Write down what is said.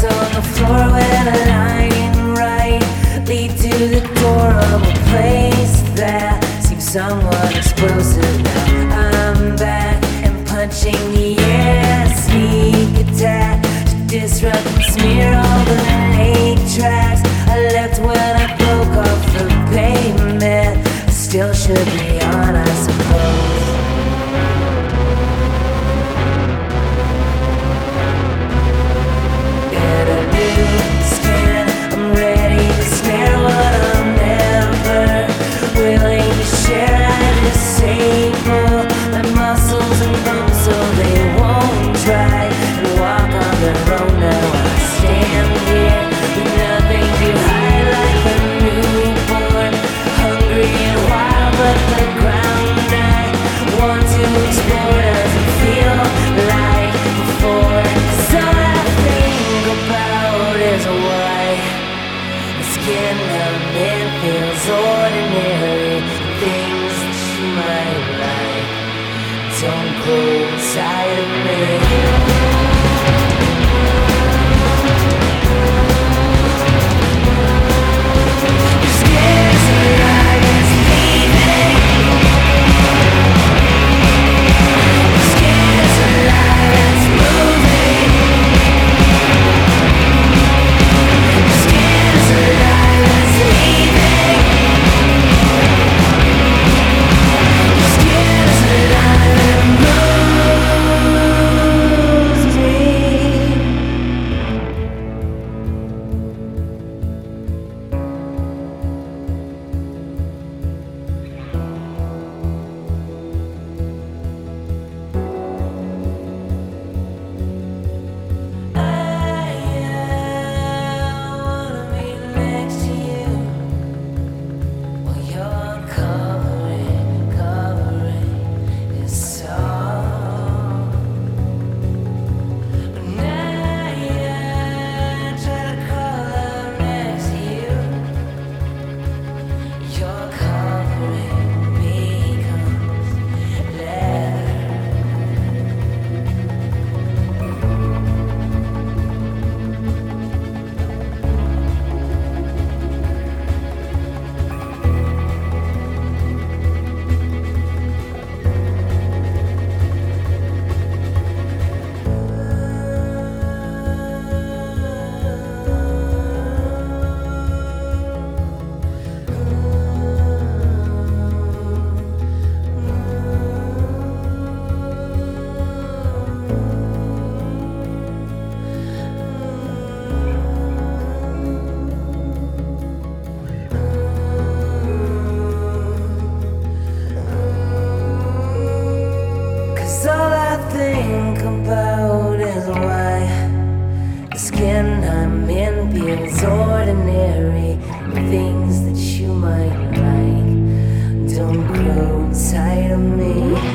on the floor when a line right lead to the door of a place that seems somewhat explosive. Now I'm back and punching the air, sneak attack to disrupt and smear all the 8 tracks I left when I broke off the pavement. Still should be on, I suppose. In a new skin, I'm ready to snare what I'm never willing to share. I disable my muscles and bones so they won't try and walk on their own. Now I stand here with nothing to hide, like a newborn, hungry and wild, but the ground I want to explore doesn't feel like before. So all I think about is why the skin I'm in feels ordinary. Things that you might like don't grow inside of me. All I think about is why the skin I'm in feels ordinary. Things that you might like don't grow inside of me.